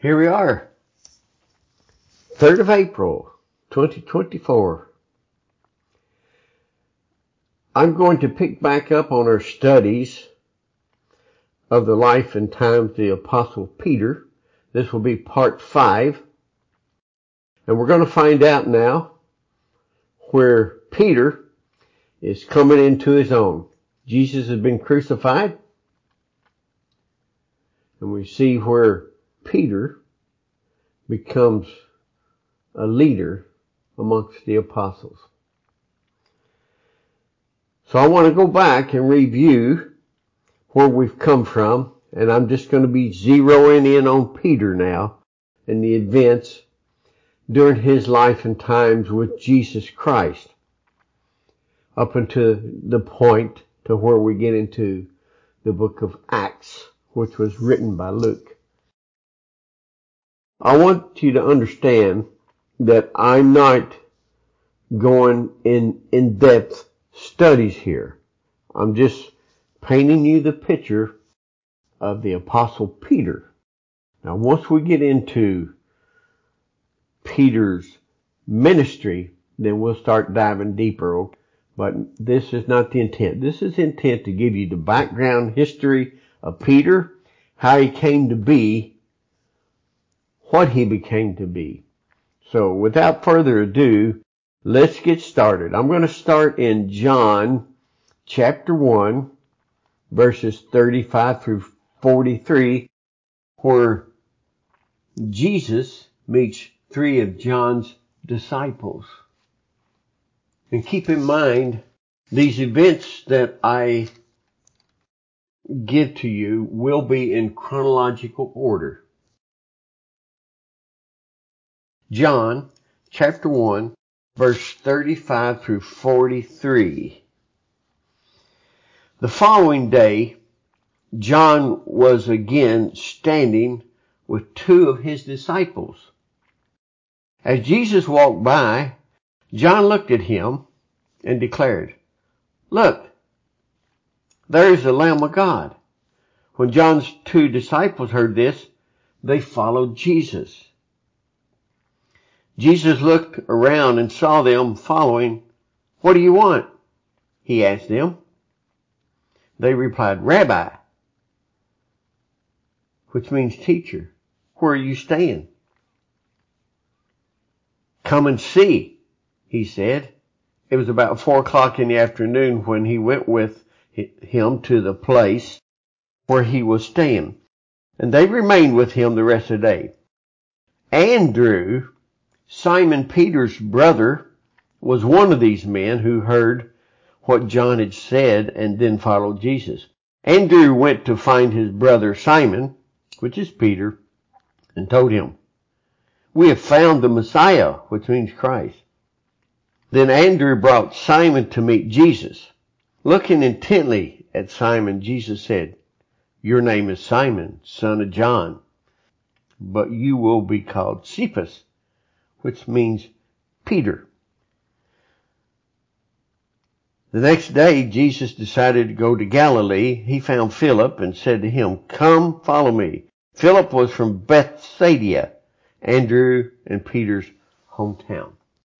Here we are, 3rd of April, 2024. I'm going to pick back up on our studies of the life and times of the Apostle Peter. This will be part 5. And we're going to find out now where Peter is coming into his own. Jesus has been crucified. And we see where Peter becomes a leader amongst the apostles. So I want to go back and review where we've come from, and I'm just going to be zeroing in on Peter now and the events during his life and times with Jesus Christ up until the point to where we get into the book of Acts, which was written by Luke. I want you to understand that I'm not going in depth studies here. I'm just painting you the picture of the Apostle Peter. Now, once we get into Peter's ministry, then we'll start diving deeper. But this is not the intent. This is the intent to give you the background history of Peter, how he came to be, what he became to be. So without further ado, let's get started. I'm going to start in John chapter 1, verses 35 through 43, where Jesus meets 3 of John's disciples. And keep in mind, these events that I give to you will be in chronological order. John chapter 1, verse 35 through 43. The following day, John was again standing with 2 of his disciples. As Jesus walked by, John looked at him and declared, "Look, there is the Lamb of God." When John's 2 disciples heard this, they followed Jesus. Jesus looked around and saw them following. "What do you want?" he asked them. They replied, "Rabbi," which means teacher, "where are you staying?" "Come and see," he said. It was about 4 o'clock in the afternoon when he went with him to the place where he was staying. And they remained with him the rest of the day. Andrew, Simon Peter's brother, was one of these men who heard what John had said and then followed Jesus. Andrew went to find his brother Simon, which is Peter, and told him, "We have found the Messiah," which means Christ. Then Andrew brought Simon to meet Jesus. Looking intently at Simon, Jesus said, "Your name is Simon, son of John, but you will be called Cephas," which means Peter. The next day, Jesus decided to go to Galilee. He found Philip and said to him, "Come, follow me." Philip was from Bethsaida, Andrew and Peter's hometown.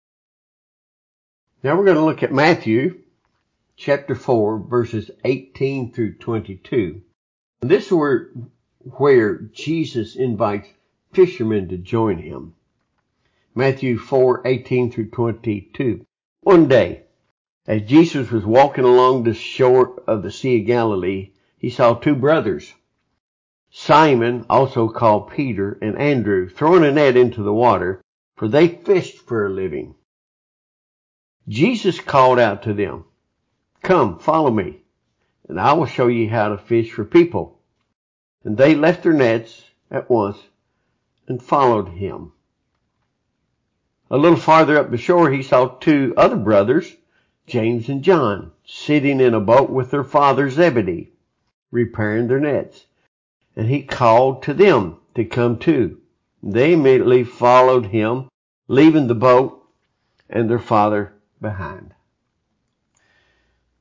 Now we're going to look at Matthew chapter 4, verses 18 through 22. And this is where Jesus invites fishermen to join him. Matthew 4, 18 through 22. One day, as Jesus was walking along the shore of the Sea of Galilee, he saw 2 brothers, Simon, also called Peter, and Andrew, throwing a net into the water, for they fished for a living. Jesus called out to them, "Come, follow me, and I will show you how to fish for people." And they left their nets at once and followed him. A little farther up the shore, he saw 2 other brothers, James and John, sitting in a boat with their father Zebedee, repairing their nets. And he called to them to come too. They immediately followed him, leaving the boat and their father behind.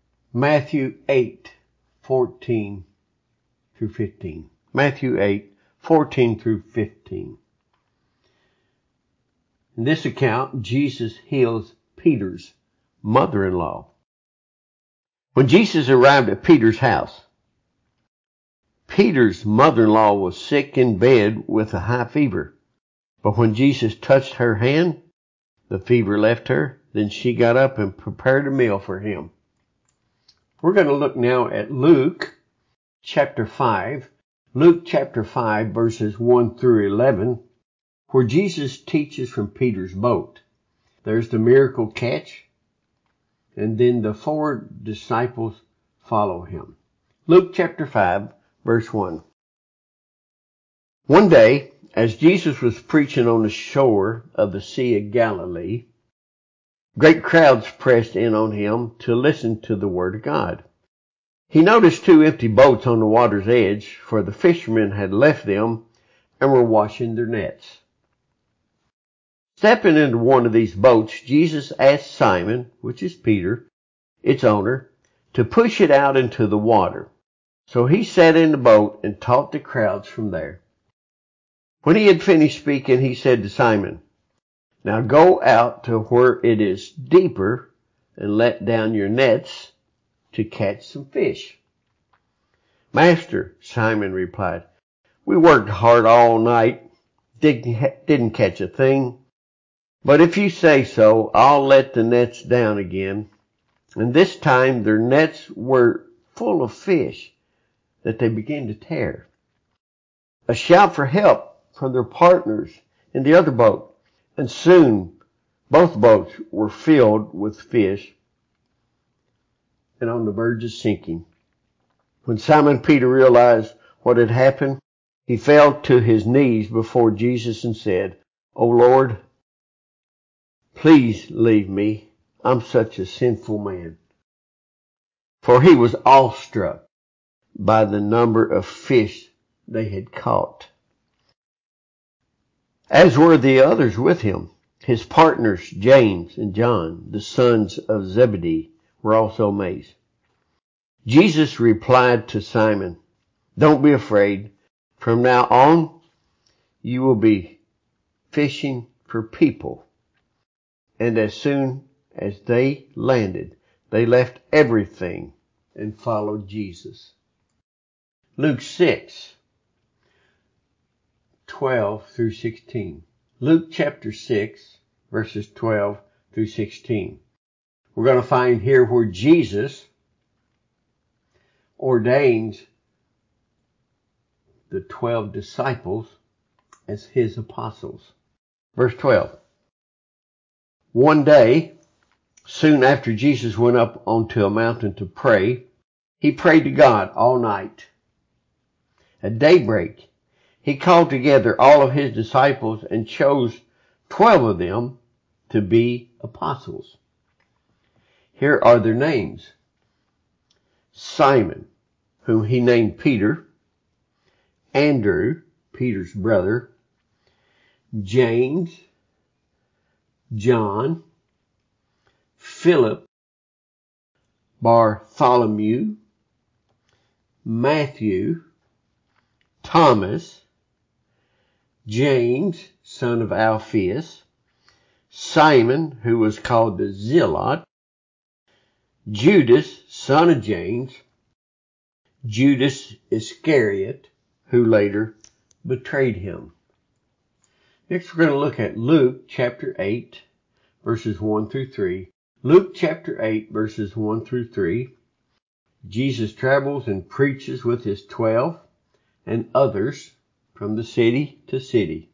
Matthew 8, 14 through 15. Matthew 8, 14 through 15. In this account, Jesus heals Peter's mother-in-law. When Jesus arrived at Peter's house, Peter's mother-in-law was sick in bed with a high fever. But when Jesus touched her hand, the fever left her. Then she got up and prepared a meal for him. We're going to look now at Luke chapter 5. Luke chapter 5 verses 1 through 11, where Jesus teaches from Peter's boat. There's the miracle catch, and then the 4 disciples follow him. Luke chapter 5 verse 1. One day, as Jesus was preaching on the shore of the Sea of Galilee, great crowds pressed in on him to listen to the word of God. He noticed 2 empty boats on the water's edge, for the fishermen had left them and were washing their nets. Stepping into one of these boats, Jesus asked Simon, which is Peter, its owner, to push it out into the water. So he sat in the boat and taught the crowds from there. When he had finished speaking, he said to Simon, "Now go out to where it is deeper and let down your nets to catch some fish." "Master," Simon replied, "we worked hard all night, didn't catch a thing. But if you say so, I'll let the nets down again." And this time their nets were full of fish that they began to tear. A shout for help from their partners in the other boat, and soon both boats were filled with fish and on the verge of sinking. When Simon Peter realized what had happened, he fell to his knees before Jesus and said, "O Lord, please leave me. I'm such a sinful man." For he was awestruck by the number of fish they had caught, as were the others with him. His partners, James and John, the sons of Zebedee, were also amazed. Jesus replied to Simon, "Don't be afraid. From now on, you will be fishing for people." And as soon as they landed, they left everything and followed Jesus. Luke 6, 12 through 16. Luke chapter 6, verses 12 through 16. We're going to find here where Jesus ordains the 12 disciples as his apostles. Verse 12. One day, soon after Jesus went up onto a mountain to pray, he prayed to God all night. At daybreak, he called together all of his disciples and chose 12 of them to be apostles. Here are their names. Simon, whom he named Peter; Andrew, Peter's brother; James; John; Philip; Bartholomew; Matthew; Thomas; James, son of Alphaeus; Simon, who was called the Zealot; Judas, son of James; Judas Iscariot, who later betrayed him. Next, we're going to look at Luke chapter 8, verses 1 through 3. Luke chapter 8, verses 1 through 3. Jesus travels and preaches with his 12 and others from the city to city.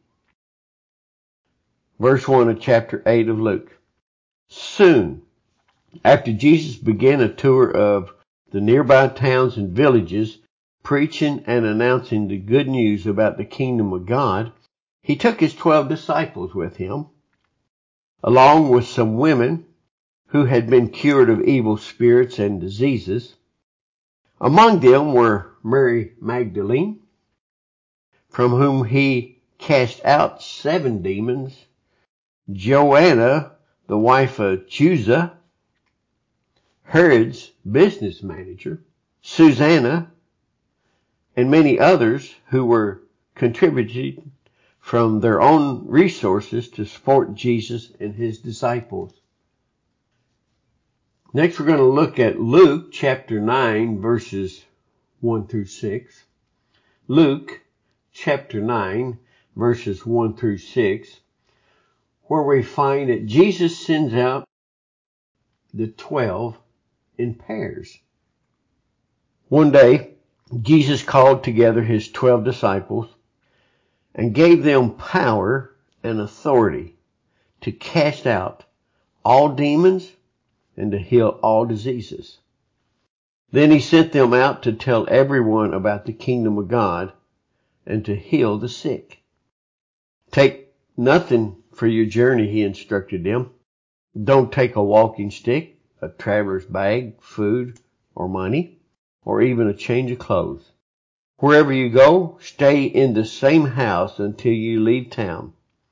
Verse 1 of chapter 8 of Luke. Soon after Jesus began a tour of the nearby towns and villages, preaching and announcing the good news about the kingdom of God, he took his 12 disciples with him, along with some women who had been cured of evil spirits and diseases. Among them were Mary Magdalene, from whom he cast out 7 demons, Joanna, the wife of Chuza, Herod's business manager, Susanna, and many others who were contributed from their own resources to support Jesus and his disciples. Next, we're going to look at Luke chapter 9, verses 1 through 6. Luke chapter 9, verses 1 through 6, where we find that Jesus sends out the 12 in pairs. One day, Jesus called together his 12 disciples and gave them power and authority to cast out all demons and to heal all diseases. Then he sent them out to tell everyone about the kingdom of God and to heal the sick. Take nothing for your journey, he instructed them. Don't take a walking stick, a traveler's bag, food, or money, or even a change of clothes. Wherever you go, stay in the same house until you leave town.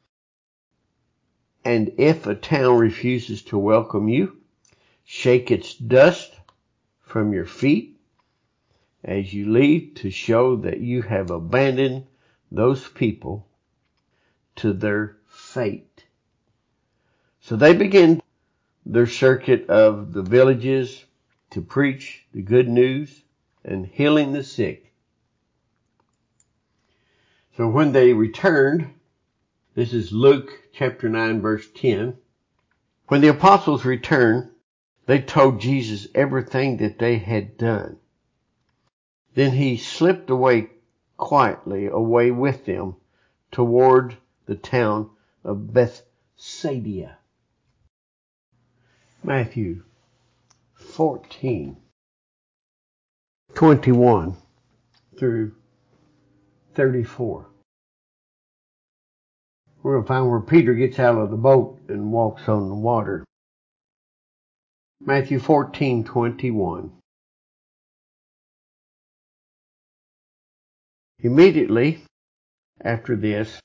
And if a town refuses to welcome you, shake its dust from your feet as you leave to show that you have abandoned those people to their fate. So they began their circuit of the villages to preach the good news and healing the sick. So when they returned, this is Luke chapter 9 verse 10. When the apostles returned, they told Jesus everything that they had done. Then he slipped away quietly away with them toward the town of Bethsaida. Matthew 14:21 through 34. We're going to find where Peter gets out of the boat and walks on the water. Matthew 14:21. Immediately after this,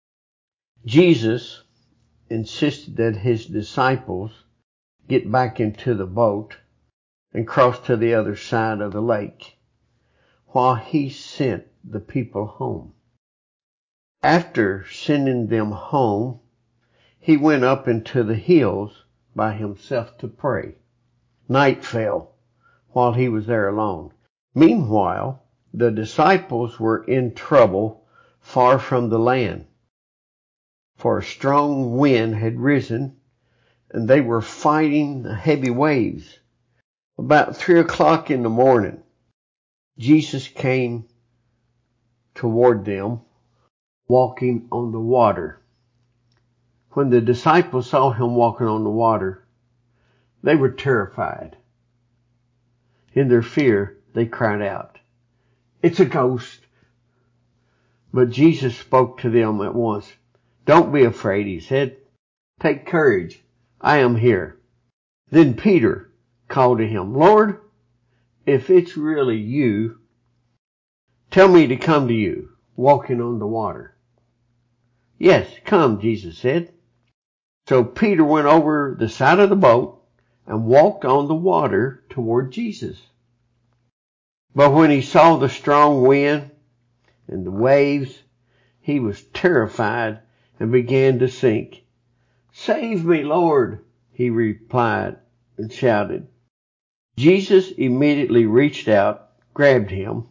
Jesus insisted that his disciples get back into the boat and cross to the other side of the lake while he sent the people home. After sending them home, he went up into the hills by himself to pray. Night fell while he was there alone. Meanwhile, the disciples were in trouble far from the land, for a strong wind had risen and they were fighting the heavy waves. About 3 o'clock in the morning, Jesus came toward them, walking on the water. When the disciples saw him walking on the water, they were terrified. In their fear, they cried out, "It's a ghost!" But Jesus spoke to them at once. "Don't be afraid," he said. "Take courage. I am here." Then Peter called to him, "Lord, if it's really you, tell me to come to you, walking on the water." "Yes, come," Jesus said. So Peter went over the side of the boat and walked on the water toward Jesus. But when he saw the strong wind and the waves, he was terrified and began to sink. "Save me, Lord," he replied and shouted. Jesus immediately reached out, grabbed him.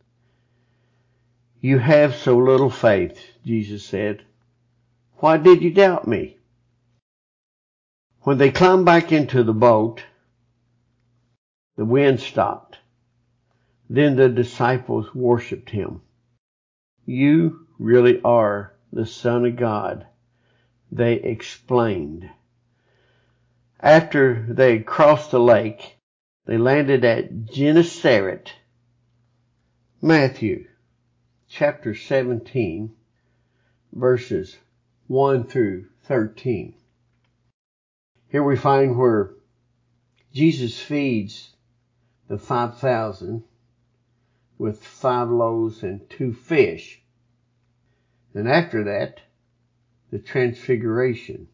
"You have so little faith," Jesus said. "Why did you doubt me?" When they climbed back into the boat, the wind stopped. Then the disciples worshiped him. "You really are the Son of God," they explained. After they had crossed the lake, they landed at Gennesaret. Matthew chapter 17, verses 1 through 13. Here we find where Jesus feeds the 5,000 with 5 loaves and 2 fish. And after that, the transfiguration.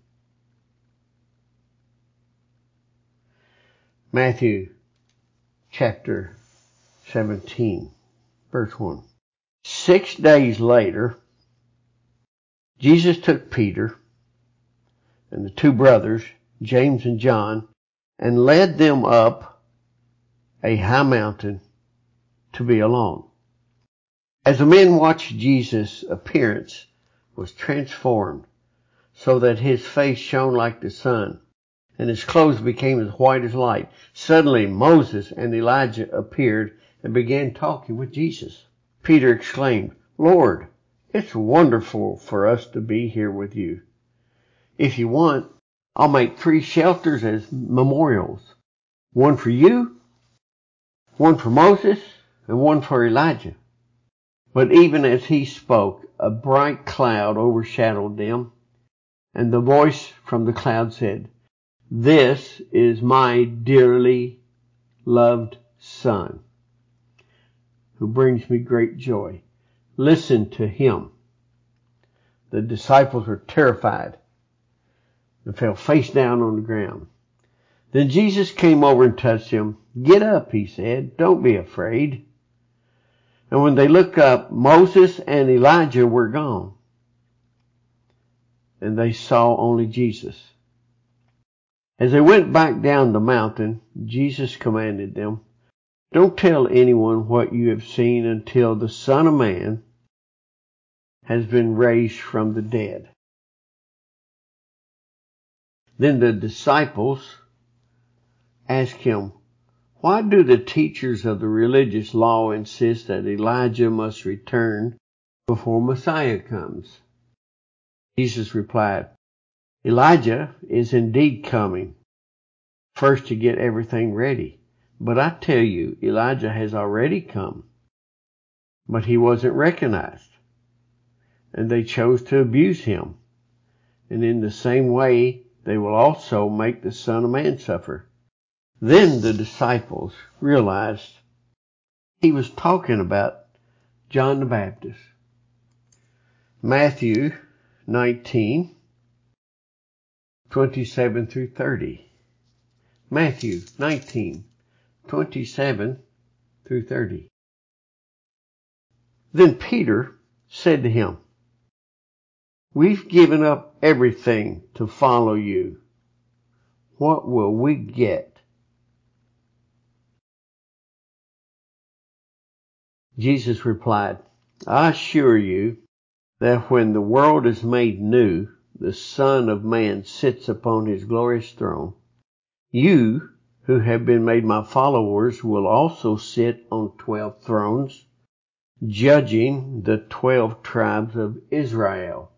Matthew chapter 17, verse 1. 6 days later, Jesus took Peter and the two brothers, James and John, and led them up a high mountain to be alone. As the men watched, Jesus' appearance was transformed so that his face shone like the sun and his clothes became as white as light. Suddenly Moses and Elijah appeared and began talking with Jesus. Peter exclaimed, "Lord, it's wonderful for us to be here with you. If you want, I'll make 3 shelters as memorials. One for you, one for Moses, and one for Elijah." But even as he spoke, a bright cloud overshadowed them, and the voice from the cloud said, "This is my dearly loved Son, who brings me great joy. Listen to him." The disciples were terrified and fell face down on the ground. Then Jesus came over and touched him. "Get up," he said. "Don't be afraid." And when they looked up, Moses and Elijah were gone, and they saw only Jesus. As they went back down the mountain, Jesus commanded them, "Don't tell anyone what you have seen until the Son of Man has been raised from the dead." Then the disciples asked him, "Why do the teachers of the religious law insist that Elijah must return before Messiah comes?" Jesus replied, "Elijah is indeed coming first to get everything ready. But I tell you, Elijah has already come, but he wasn't recognized, and they chose to abuse him. And in the same way, they will also make the Son of Man suffer." Then the disciples realized he was talking about John the Baptist. Matthew 19:27 through 30. Matthew 19:27 through 30. Then Peter said to him, "We've given up everything to follow you. What will we get?" Jesus replied, "I assure you that when the world is made new, the Son of Man sits upon his glorious throne. You who have been made my followers will also sit on 12 thrones, judging the 12 tribes of Israel.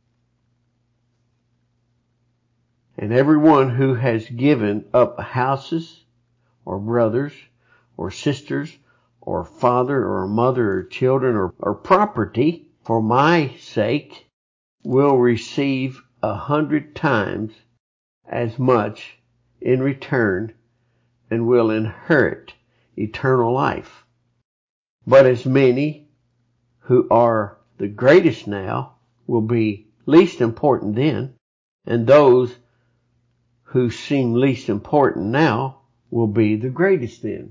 And everyone who has given up houses or brothers or sisters or father or mother or children or property for my sake will receive 100 times as much in return and will inherit eternal life. But as many who are the greatest now will be least important then, and those who seem least important now will be the greatest then."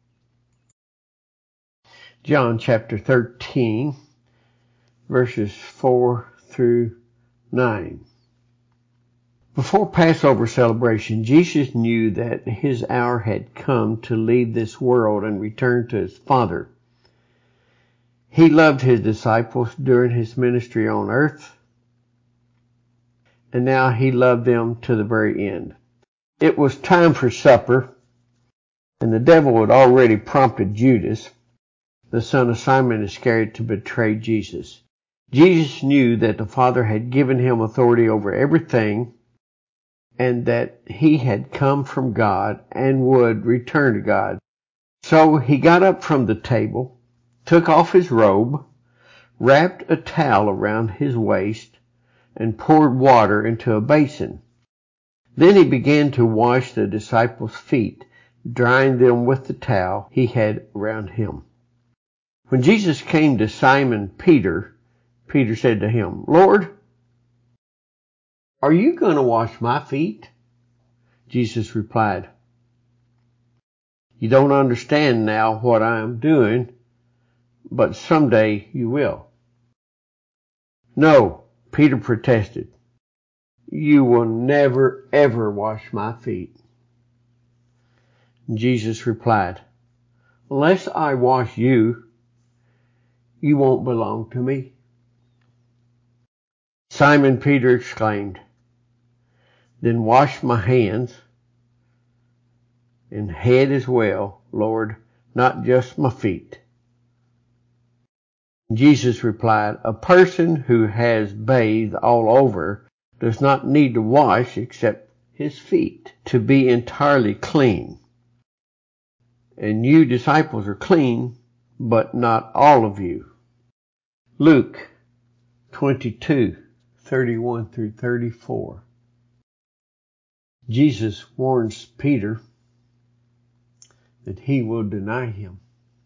John chapter 13, verses 4 through 9. Before Passover celebration, Jesus knew that his hour had come to leave this world and return to his Father. He loved his disciples during his ministry on earth, and now he loved them to the very end. It was time for supper, and the devil had already prompted Judas, the son of Simon Iscariot, to betray Jesus. Jesus knew that the Father had given him authority over everything, and that he had come from God and would return to God. So he got up from the table, took off his robe, wrapped a towel around his waist, and poured water into a basin. Then he began to wash the disciples' feet, drying them with the towel he had around him. When Jesus came to Simon Peter, Peter said to him, "Lord, are you going to wash my feet?" Jesus replied, "You don't understand now what I am doing, but someday you will. No, Peter protested. You will never, ever wash my feet. Jesus replied, unless I wash you, you won't belong to me. Simon Peter exclaimed, then wash my hands and head as well, Lord, not just my feet. Jesus replied, a person who has bathed all over does not need to wash except his feet to be entirely clean. And you disciples are clean, but not all of you. Luke 22:31 through 34. Jesus warns Peter that he will deny him.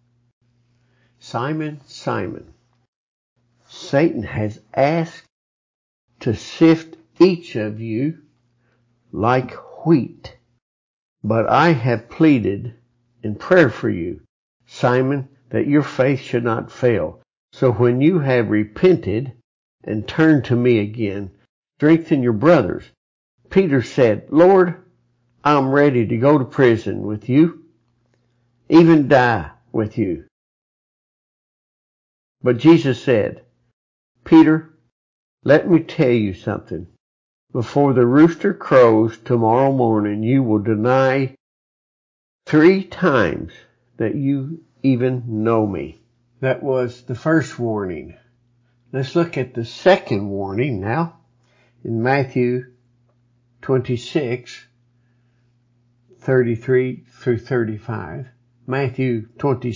Simon, Simon, Satan has asked to sift each of you like wheat, but I have pleaded in prayer for you, Simon, that your faith should not fail. So when you have repented and turned to me again, strengthen your brothers. Peter said, Lord, I'm ready to go to prison with you, even die with you. But Jesus said, Peter, let me tell you something. Before the rooster crows tomorrow morning, you will deny 3 times that you even know me. That was the first warning. Let's look at the second warning now in Matthew 26:33 through 35. Matthew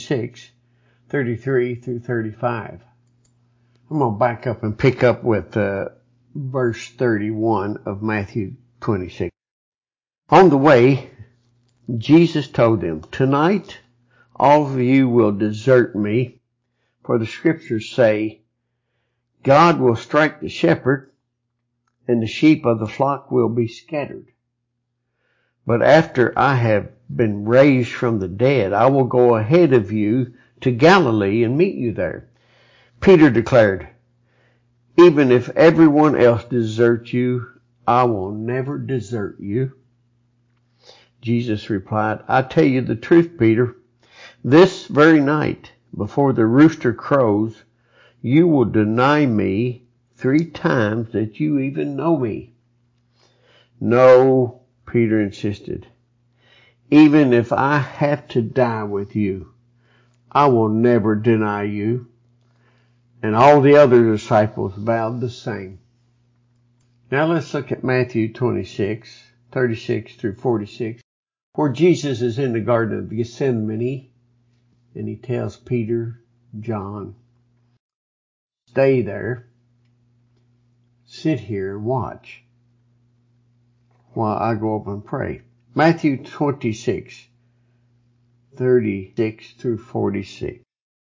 26:33 through 35. I'm going to back up and pick up with verse 31 of Matthew 26. On the way, Jesus told them, tonight all of you will desert me, for the scriptures say, God will strike the shepherd, and the sheep of the flock will be scattered. But after I have been raised from the dead, I will go ahead of you to Galilee and meet you there. Peter declared, even if everyone else deserts you, I will never desert you. Jesus replied, I tell you the truth, Peter. This very night, before the rooster crows, you will deny me 3 times that you even know me. No, Peter insisted. Even if I have to die with you, I will never deny you. And all the other disciples vowed the same. Now let's look at Matthew 26:36 through 46, where Jesus is in the Garden of Gethsemane, and he tells Peter, John, stay there, sit here and watch while I go up and pray. Matthew 26:36 through 46.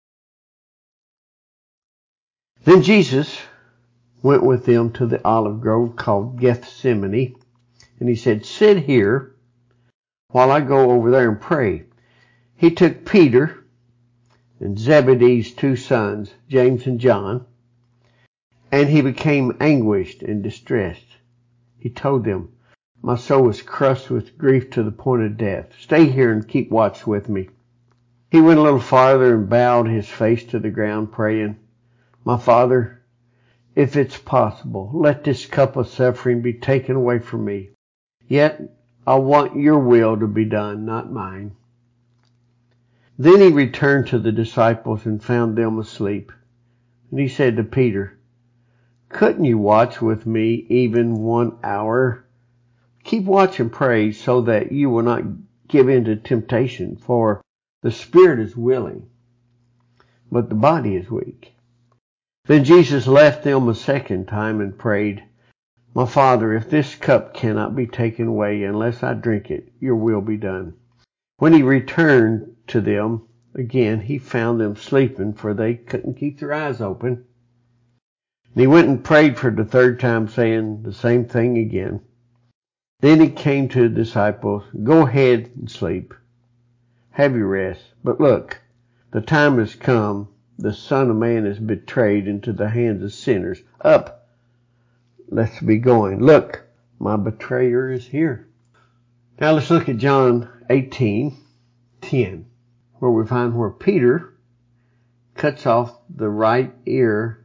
Then Jesus went with them to the olive grove called Gethsemane, and he said, sit here while I go over there and pray. He took Peter and Zebedee's 2 sons, James and John, and he became anguished and distressed. He told them, my soul is crushed with grief to the point of death. Stay here and keep watch with me. He went a little farther and bowed his face to the ground, praying, my Father, if it's possible, let this cup of suffering be taken away from me. Yet I want your will to be done, not mine. Then he returned to the disciples and found them asleep. And he said to Peter, couldn't you watch with me even 1 hour? Keep watch and pray so that you will not give in to temptation, for the spirit is willing, but the body is weak. Then Jesus left them a second time and prayed, my Father, if this cup cannot be taken away unless I drink it, your will be done. When he returned to them again, he found them sleeping, for they couldn't keep their eyes open. And he went and prayed for the 3rd time, saying the same thing again. Then he came to the disciples, go ahead and sleep. Have your rest. But look, the time has come. the Son of Man is betrayed into the hands of sinners. Up, let's be going. Look, my betrayer is here. Now let's look at John 18:10, where we find where Peter cuts off the right ear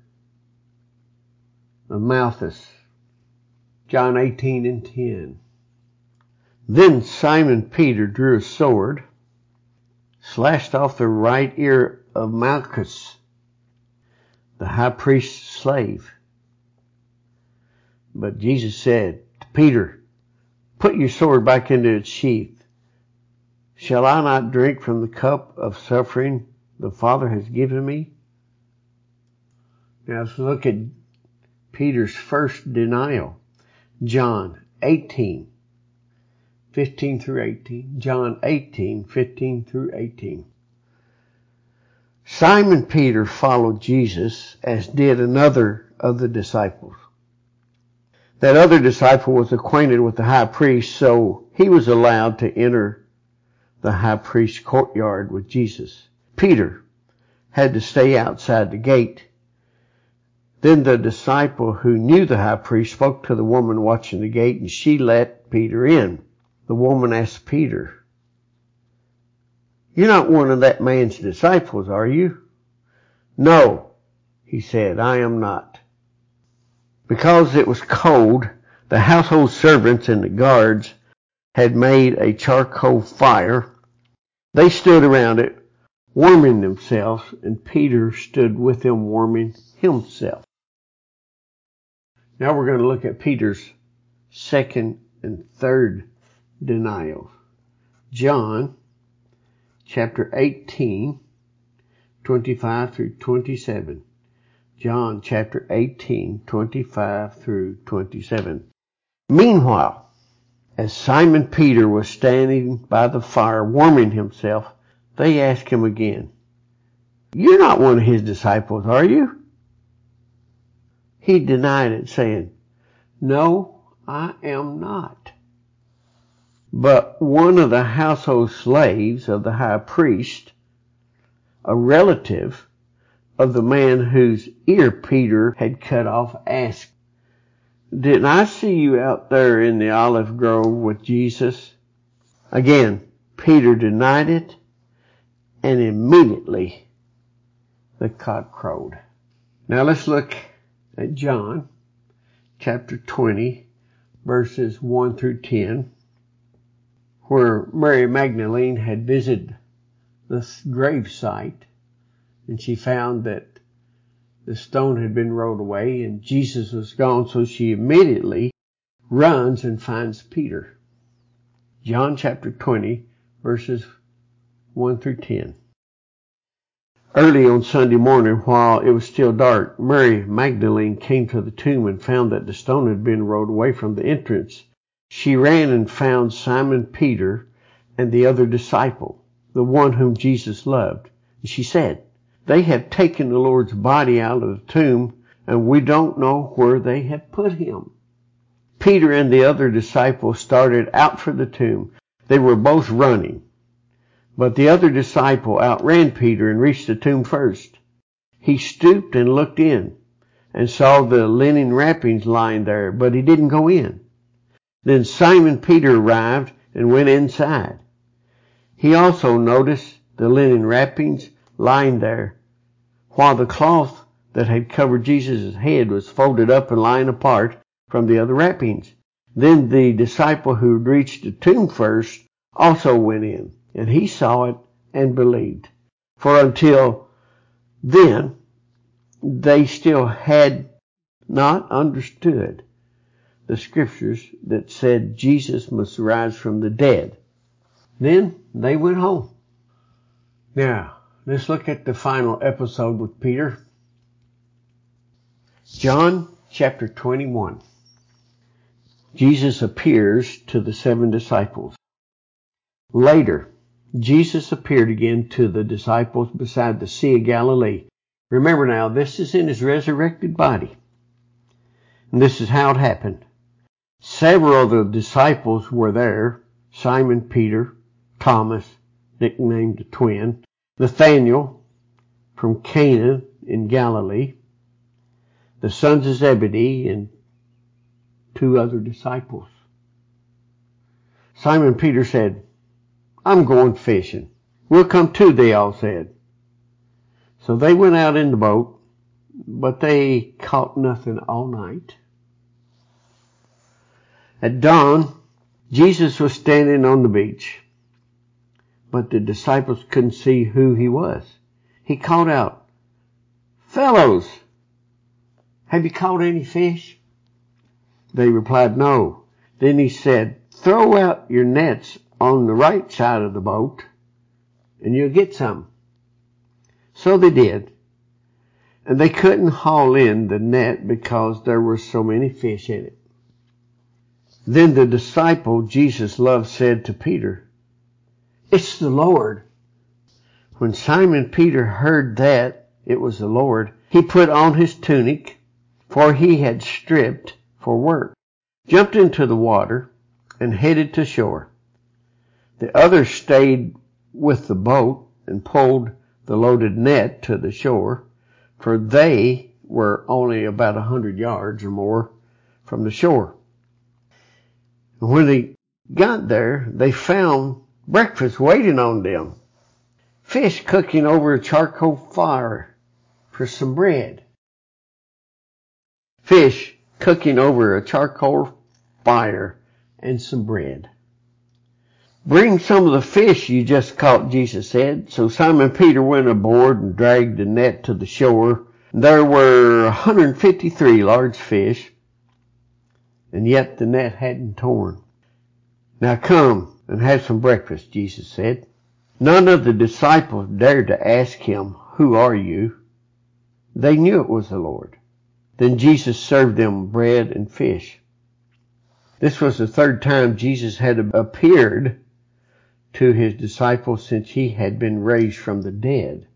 of Malchus. John 18:10. Then Simon Peter drew a sword, slashed off the right ear of Malchus, the high priest's slave. But Jesus said to Peter, put your sword back into its sheath. Shall I not drink from the cup of suffering the Father has given me? Now let's look at Peter's first denial. John 18:15 through 18. John 18:15 through 18. Simon Peter followed Jesus, as did another of the disciples. That other disciple was acquainted with the high priest, so he was allowed to enter the high priest's courtyard with Jesus. Peter had to stay outside the gate. Then the disciple who knew the high priest spoke to the woman watching the gate, and she let Peter in. The woman asked Peter, you're not one of that man's disciples, are you? No, he said, I am not. Because it was cold, the household servants and the guards had made a charcoal fire. They stood around it, warming themselves, and Peter stood with them warming himself. Now we're going to look at Peter's second and third denials. John chapter 18:25 through 27. John chapter 18:25 through 27. Meanwhile, as Simon Peter was standing by the fire warming himself, they asked him again, you're not one of his disciples, are you? He denied it, saying, no, I am not. But one of the household slaves of the high priest, a relative of the man whose ear Peter had cut off, asked, didn't I see you out there in the olive grove with Jesus? Again, Peter denied it, and immediately the cock crowed. Now let's look at John chapter 20, verses 1 through 10, where Mary Magdalene had visited this grave site, and she found that the stone had been rolled away and Jesus was gone, so she immediately runs and finds Peter. John chapter 20, verses 1 through 10. Early on Sunday morning, while it was still dark, Mary Magdalene came to the tomb and found that the stone had been rolled away from the entrance. She ran and found Simon Peter and the other disciple, the one whom Jesus loved. And she said, they have taken the Lord's body out of the tomb, and we don't know where they have put him. Peter and the other disciple started out for the tomb. They were both running. But the other disciple outran Peter and reached the tomb first. He stooped and looked in and saw the linen wrappings lying there, but he didn't go in. Then Simon Peter arrived and went inside. He also noticed the linen wrappings lying there, while the cloth that had covered Jesus' head was folded up and lying apart from the other wrappings. Then the disciple who reached the tomb first also went in, and he saw it and believed. For until then, they still had not understood the scriptures that said Jesus must rise from the dead. Then they went home. Now, let's look at the final episode with Peter. John chapter 21. Jesus appears to the 7 disciples. Later, Jesus appeared again to the disciples beside the Sea of Galilee. Remember now, this is in his resurrected body. And this is how it happened. Several of the disciples were there. Simon Peter, Thomas, nicknamed the twin, Nathanael, from Cana in Galilee, the sons of Zebedee, and 2 other disciples. Simon Peter said, I'm going fishing. We'll come too, they all said. So they went out in the boat, but they caught nothing all night. At dawn, Jesus was standing on the beach, but the disciples couldn't see who he was. He called out, Fellows, have you caught any fish? They replied, No. Then he said, Throw out your nets on the right side of the boat, and you'll get some. So they did. And they couldn't haul in the net because there were so many fish in it. Then the disciple Jesus loved said to Peter, It's the Lord. When Simon Peter heard that it was the Lord, he put on his tunic, for he had stripped for work, jumped into the water, and headed to shore. The others stayed with the boat and pulled the loaded net to the shore, for they were only about 100 yards or more from the shore. And when they got there, they found breakfast waiting on them. Fish cooking over a charcoal fire for some bread. Fish cooking over a charcoal fire and some bread. Bring some of the fish you just caught, Jesus said. So Simon Peter went aboard and dragged the net to the shore. There were 153 large fish, and yet the net hadn't torn. Now come and have some breakfast, Jesus said. None of the disciples dared to ask him, Who are you? They knew it was the Lord. Then Jesus served them bread and fish. This was the 3rd time Jesus had appeared to his disciples since he had been raised from the dead.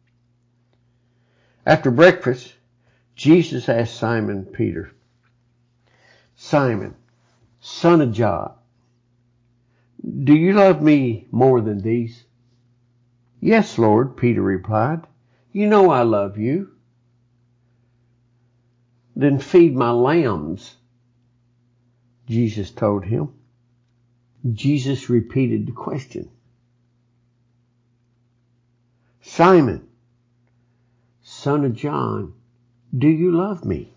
After breakfast, Jesus asked Simon Peter, Simon, son of John, do you love me more than these? Yes, Lord, Peter replied. You know I love you. Then feed my lambs, Jesus told him. Jesus repeated the question. Simon, son of John, do you love me?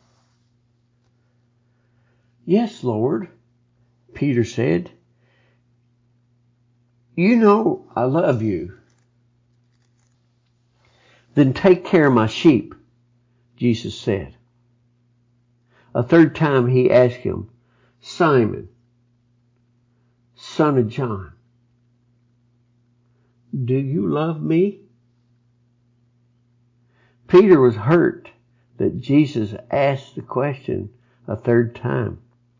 Yes, Lord, Peter said. You know I love you. Then take care of my sheep, Jesus said. A 3rd time he asked him, Simon, son of John, do you love me? Peter was hurt that Jesus asked the question a 3rd time.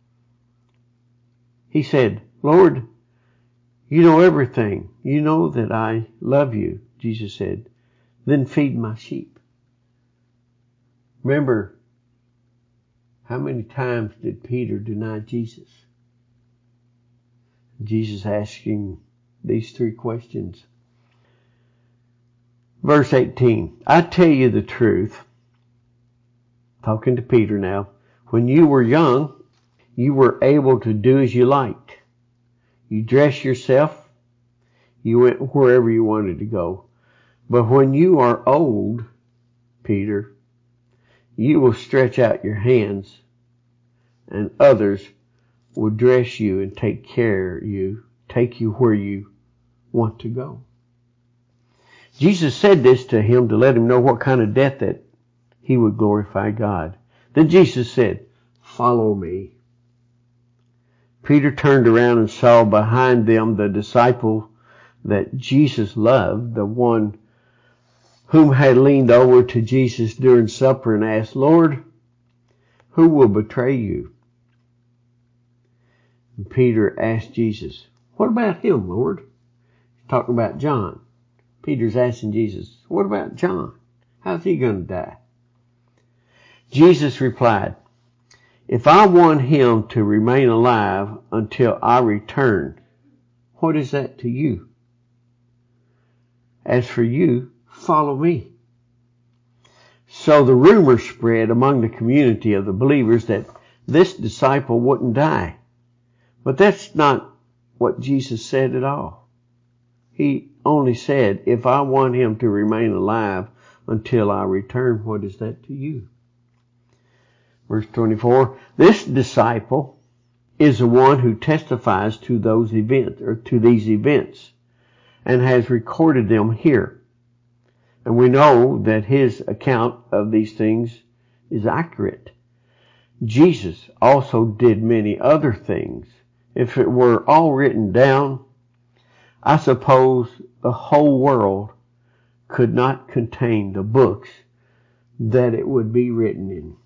He said, Lord, you know everything. You know that I love you, Jesus said. Then feed my sheep. Remember, how many times did Peter deny Jesus? Jesus asking these 3 questions. Verse 18, I tell you the truth, talking to Peter now, when you were young, you were able to do as you liked. You dressed yourself, you went wherever you wanted to go. But when you are old, Peter, you will stretch out your hands, and others will dress you and take care of you, take you where you want to go. Jesus said this to him to let him know what kind of death that he would glorify God. Then Jesus said, Follow me. Peter turned around and saw behind them the disciple that Jesus loved, the one whom had leaned over to Jesus during supper and asked, Lord, who will betray you? And Peter asked Jesus, What about him, Lord? He's talking about John. Peter's asking Jesus, What about John? How's he going to die? Jesus replied, If I want him to remain alive until I return, what is that to you? As for you, follow me. So the rumor spread among the community of the believers that this disciple wouldn't die. But that's not what Jesus said at all. He only said, if I want him to remain alive until I return, what is that to you? Verse 24, this disciple is the one who testifies to those events, or to these events, and has recorded them here. And we know that his account of these things is accurate. Jesus also did many other things. If it were all written down, I suppose the whole world could not contain the books that it would be written in.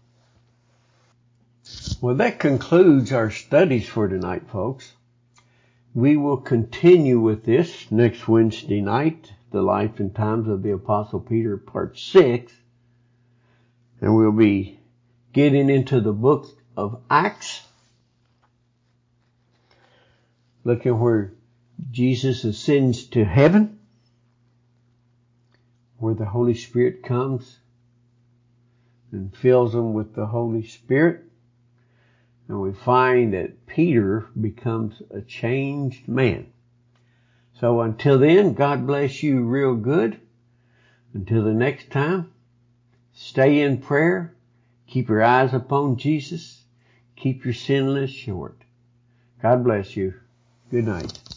Well, that concludes our studies for tonight, folks. We will continue with this next Wednesday night, the life and times of the Apostle Peter, part 6. And we'll be getting into the book of Acts, looking where Jesus ascends to heaven, where the Holy Spirit comes and fills them with the Holy Spirit. And we find that Peter becomes a changed man. So until then, God bless you real good. Until the next time, stay in prayer. Keep your eyes upon Jesus. Keep your sin list short. God bless you. Good night.